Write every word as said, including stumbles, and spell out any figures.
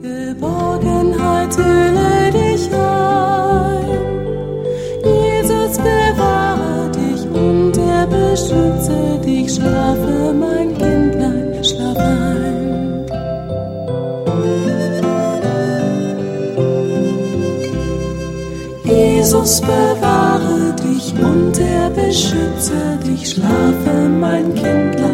Geborgenheit hülle dich ein. Jesus bewahre dich und er beschütze dich. Schlafe, mein Kindlein, schlaf ein. Jesus bewahre dich und er beschütze dich. Schlafe, mein Kindlein.